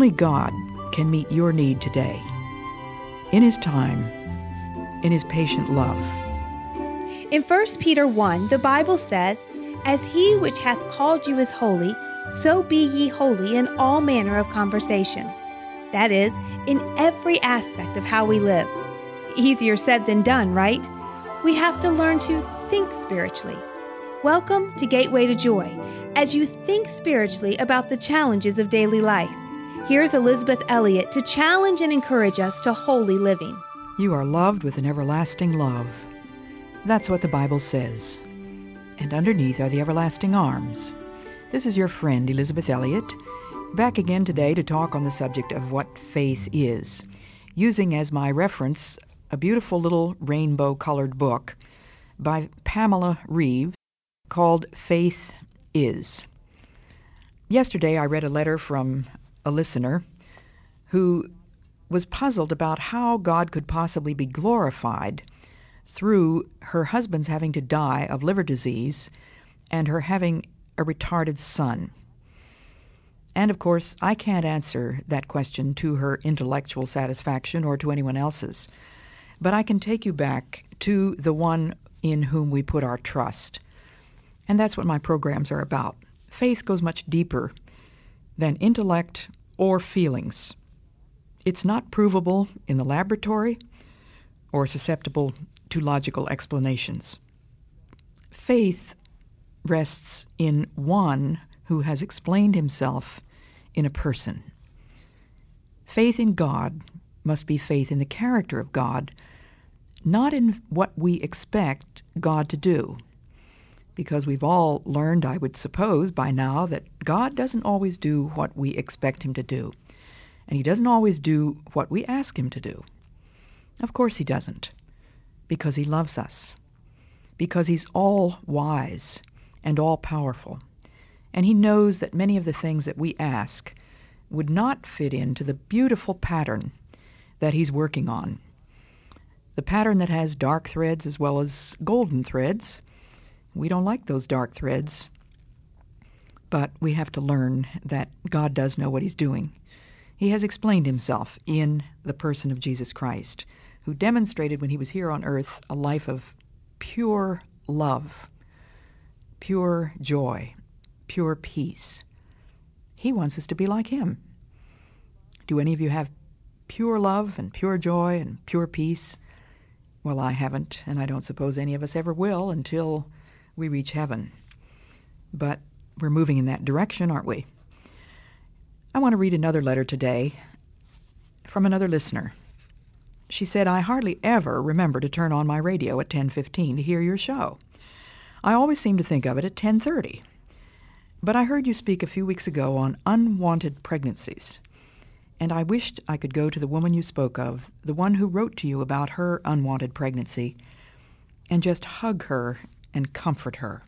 Only God can meet your need today, in His time, in His patient love. In 1 Peter 1, the Bible says, "As He which hath called you is holy, so be ye holy in all manner of conversation." That is, in every aspect of how we live. Easier said than done, right? We have to learn to think spiritually. Welcome to Gateway to Joy, as you think spiritually about the challenges of daily life. Here's Elizabeth Elliot to challenge and encourage us to holy living. You are loved with an everlasting love. That's what the Bible says. And underneath are the everlasting arms. This is your friend, Elizabeth Elliot, back again today to talk on the subject of what faith is, using as my reference a beautiful little rainbow-colored book by Pamela Reeves called Faith Is. Yesterday I read a letter from a listener who was puzzled about how God could possibly be glorified through her husband's having to die of liver disease and her having a retarded son. And of course, I can't answer that question to her intellectual satisfaction or to anyone else's. But I can take you back to the one in whom we put our trust. And that's what my programs are about. Faith goes much deeper than intellect or feelings. It's not provable in the laboratory or susceptible to logical explanations. Faith rests in one who has explained himself in a person. Faith in God must be faith in the character of God, not in what we expect God to do. Because we've all learned, I would suppose, by now that God doesn't always do what we expect Him to do. And He doesn't always do what we ask Him to do. Of course He doesn't, because He loves us, because He's all-wise and all-powerful. And He knows that many of the things that we ask would not fit into the beautiful pattern that He's working on. The pattern that has dark threads as well as golden threads. We don't like those dark threads, but we have to learn that God does know what He's doing. He has explained Himself in the person of Jesus Christ, who demonstrated when He was here on earth a life of pure love, pure joy, pure peace. He wants us to be like Him. Do any of you have pure love and pure joy and pure peace? Well, I haven't, and I don't suppose any of us ever will until we reach heaven. But we're moving in that direction, aren't we? I want to read another letter today from another listener. She said, "I hardly ever remember to turn on my radio at 10:15 to hear your show. I always seem to think of it at 10:30. But I heard you speak a few weeks ago on unwanted pregnancies, and I wished I could go to the woman you spoke of, the one who wrote to you about her unwanted pregnancy, and just hug her and comfort her.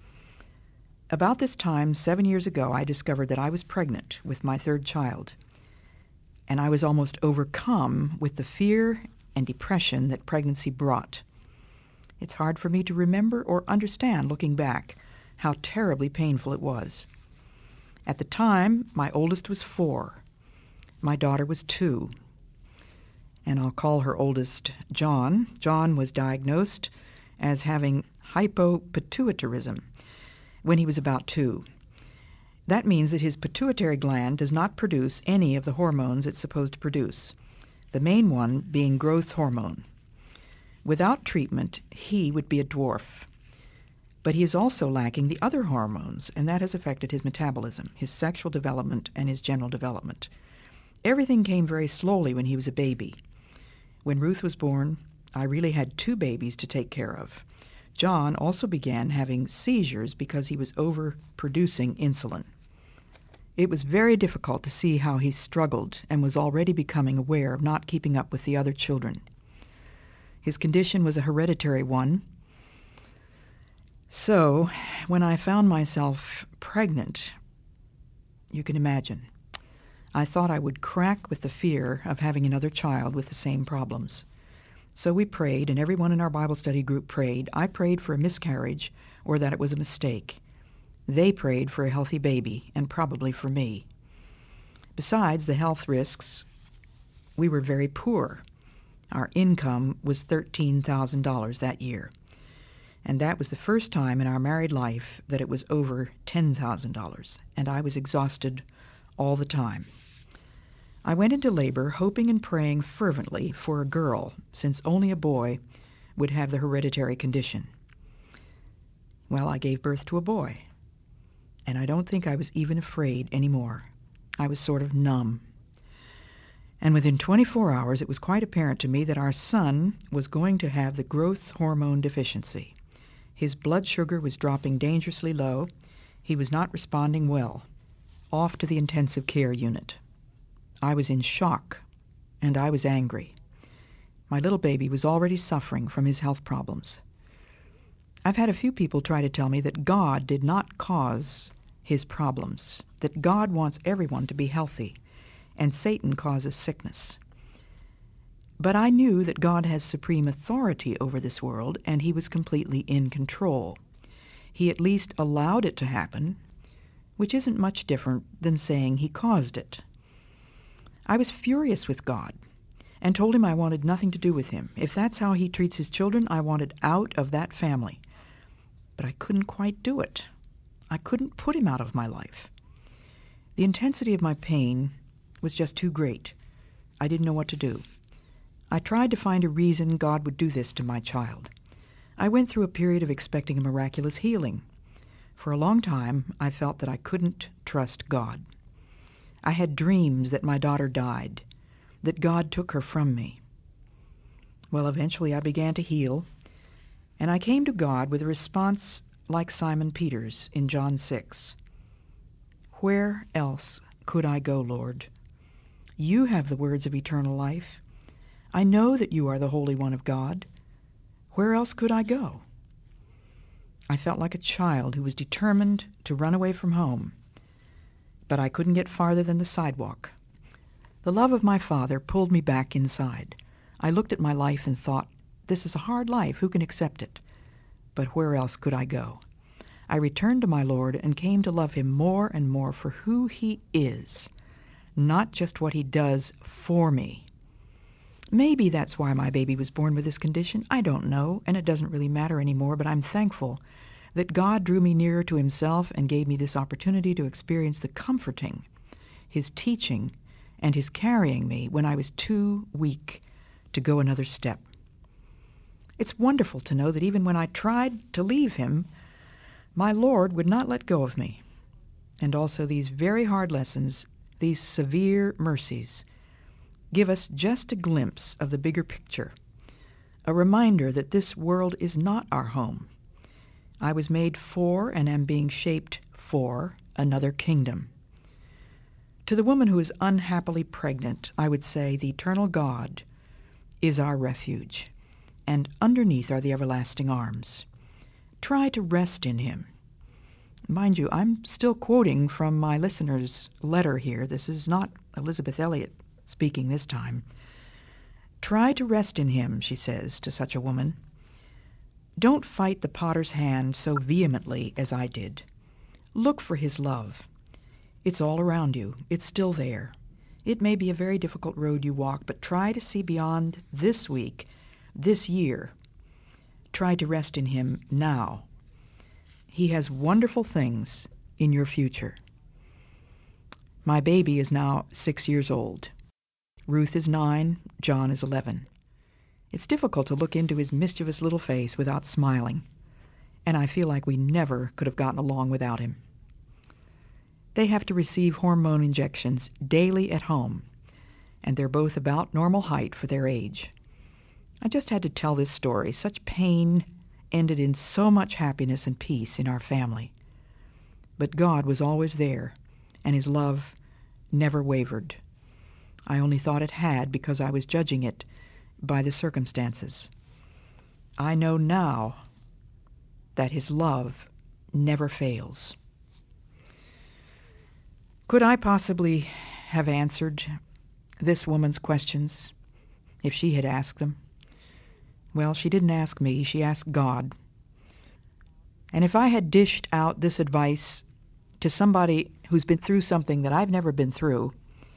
About this time, 7 years ago, I discovered that I was pregnant with my third child, and I was almost overcome with the fear and depression that pregnancy brought. It's hard for me to remember or understand, looking back, how terribly painful it was. At the time, my oldest was 4. My daughter was 2. And I'll call her oldest John. John was diagnosed as having hypopituitarism when he was about 2. That means that his pituitary gland does not produce any of the hormones it's supposed to produce, the main one being growth hormone. Without treatment, he would be a dwarf. But he is also lacking the other hormones, and that has affected his metabolism, his sexual development, and his general development. Everything came very slowly when he was a baby. When Ruth was born, I really had 2 babies to take care of. John also began having seizures because he was overproducing insulin. It was very difficult to see how he struggled and was already becoming aware of not keeping up with the other children. His condition was a hereditary one. So, when I found myself pregnant, you can imagine, I thought I would crack with the fear of having another child with the same problems. So we prayed, and everyone in our Bible study group prayed. I prayed for a miscarriage or that it was a mistake. They prayed for a healthy baby, and probably for me. Besides the health risks, we were very poor. Our income was $13,000 that year, and that was the first time in our married life that it was over $10,000, and I was exhausted all the time. I went into labor hoping and praying fervently for a girl, since only a boy would have the hereditary condition. Well, I gave birth to a boy, and I don't think I was even afraid anymore. I was sort of numb. And within 24 hours, it was quite apparent to me that our son was going to have the growth hormone deficiency. His blood sugar was dropping dangerously low. He was not responding well. Off to the intensive care unit. I was in shock, and I was angry. My little baby was already suffering from his health problems. I've had a few people try to tell me that God did not cause his problems, that God wants everyone to be healthy, and Satan causes sickness. But I knew that God has supreme authority over this world, and he was completely in control. He at least allowed it to happen, which isn't much different than saying he caused it. I was furious with God and told him I wanted nothing to do with him. If that's how he treats his children, I wanted out of that family. But I couldn't quite do it. I couldn't put him out of my life. The intensity of my pain was just too great. I didn't know what to do. I tried to find a reason God would do this to my child. I went through a period of expecting a miraculous healing. For a long time, I felt that I couldn't trust God. I had dreams that my daughter died, that God took her from me. Well, eventually I began to heal, and I came to God with a response like Simon Peter's in John 6. Where else could I go, Lord? You have the words of eternal life. I know that you are the Holy One of God. Where else could I go? I felt like a child who was determined to run away from home, but I couldn't get farther than the sidewalk. The love of my Father pulled me back inside. I looked at my life and thought, this is a hard life. Who can accept it? But where else could I go? I returned to my Lord and came to love him more and more for who he is, not just what he does for me. Maybe that's why my baby was born with this condition. I don't know, and it doesn't really matter anymore, but I'm thankful that God drew me nearer to himself and gave me this opportunity to experience the comforting, his teaching, and his carrying me when I was too weak to go another step. It's wonderful to know that even when I tried to leave him, my Lord would not let go of me. And also these very hard lessons, these severe mercies, give us just a glimpse of the bigger picture, a reminder that this world is not our home. I was made for and am being shaped for another kingdom. To the woman who is unhappily pregnant, I would say the eternal God is our refuge, and underneath are the everlasting arms. Try to rest in him. Mind you, I'm still quoting from my listener's letter here. This is not Elizabeth Elliot speaking this time. Try to rest in him, she says to such a woman. Don't fight the potter's hand so vehemently as I did. Look for his love. It's all around you. It's still there. It may be a very difficult road you walk, but try to see beyond this week, this year. Try to rest in him now. He has wonderful things in your future. My baby is now 6 years old. Ruth is 9, John is 11. It's difficult to look into his mischievous little face without smiling, and I feel like we never could have gotten along without him. They have to receive hormone injections daily at home, and they're both about normal height for their age. I just had to tell this story. Such pain ended in so much happiness and peace in our family. But God was always there, and his love never wavered. I only thought it had because I was judging it by the circumstances. I know now that his love never fails. Could I possibly have answered this woman's questions if she had asked them? Well, she didn't ask me, she asked God. And if I had dished out this advice to somebody who's been through something that I've never been through,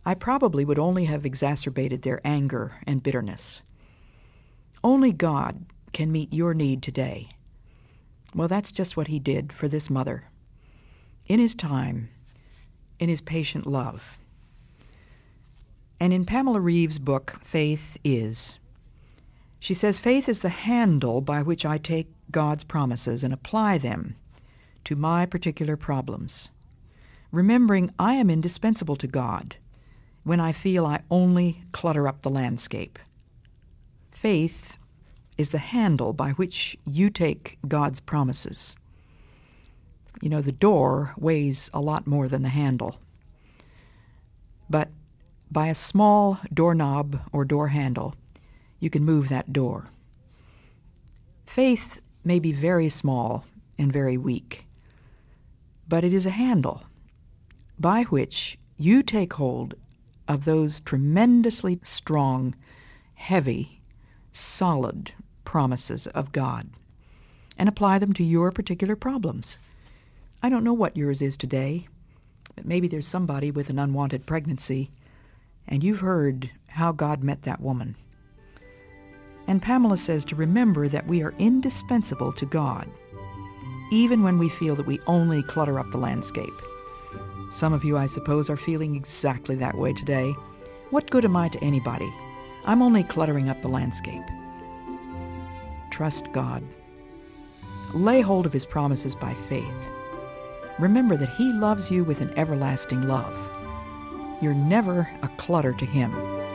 I probably would only have exacerbated their anger and bitterness. Only God can meet your need today. Well, that's just what He did for this mother. In His time, in His patient love. And in Pamela Reeves' book, Faith Is, she says, faith is the handle by which I take God's promises and apply them to my particular problems, remembering I am indispensable to God when I feel I only clutter up the landscape. Faith is the handle by which you take God's promises. You know, the door weighs a lot more than the handle. But by a small doorknob or door handle, you can move that door. Faith may be very small and very weak, but it is a handle by which you take hold of those tremendously strong, heavy, solid promises of God and apply them to your particular problems. I don't know what yours is today, but maybe there's somebody with an unwanted pregnancy, and you've heard how God met that woman. And Pamela says to remember that we are indispensable to God, even when we feel that we only clutter up the landscape. Some of you, I suppose, are feeling exactly that way today. What good am I to anybody? I'm only cluttering up the landscape. Trust God. Lay hold of His promises by faith. Remember that He loves you with an everlasting love. You're never a clutter to Him.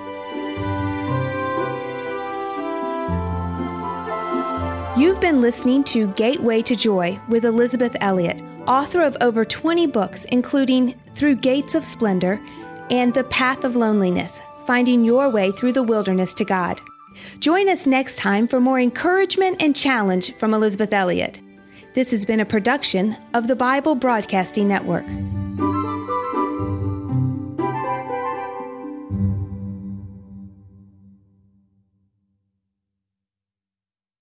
You've been listening to Gateway to Joy with Elizabeth Elliot, author of over 20 books, including Through Gates of Splendor and The Path of Loneliness, Finding Your Way Through the Wilderness to God. Join us next time for more encouragement and challenge from Elizabeth Elliot. This has been a production of the Bible Broadcasting Network.